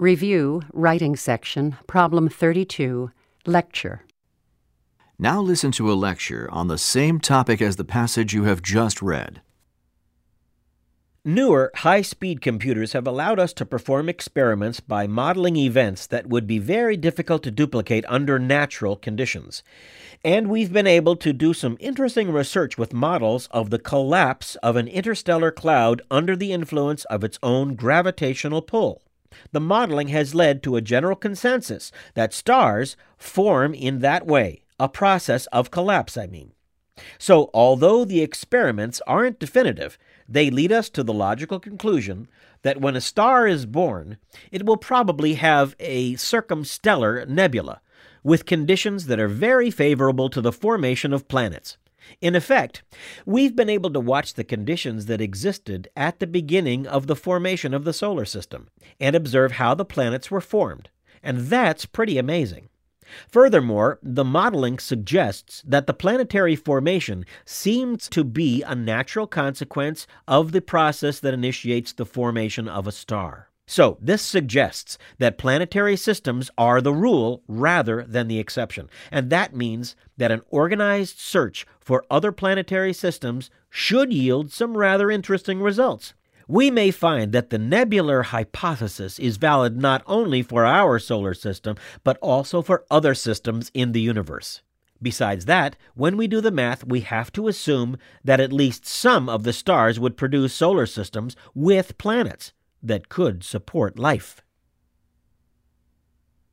Review, Writing Section, Problem 32, Lecture. Now listen to a lecture on the same topic as the passage you have just read. Newer, high-speed computers have allowed us to perform experiments by modeling events that would be very difficult to duplicate under natural conditions. And we've been able to do some interesting research with models of the collapse of an interstellar cloud under the influence of its own gravitational pull. The modeling has led to a general consensus that stars form in that way, a process of collapse, I mean. So, although the experiments aren't definitive, they lead us to the logical conclusion that when a star is born, it will probably have a circumstellar nebula, with conditions that are very favorable to the formation of planets. In effect, we've been able to watch the conditions that existed at the beginning of the formation of the solar system and observe how the planets were formed, and that's pretty amazing. Furthermore, the modeling suggests that the planetary formation seems to be a natural consequence of the process that initiates the formation of a star. So, this suggests that planetary systems are the rule rather than the exception, and that means that an organized search for other planetary systems should yield some rather interesting results. We may find that the nebular hypothesis is valid not only for our solar system, but also for other systems in the universe. Besides that, when we do the math, we have to assume that at least some of the stars would produce solar systems with planets that could support life.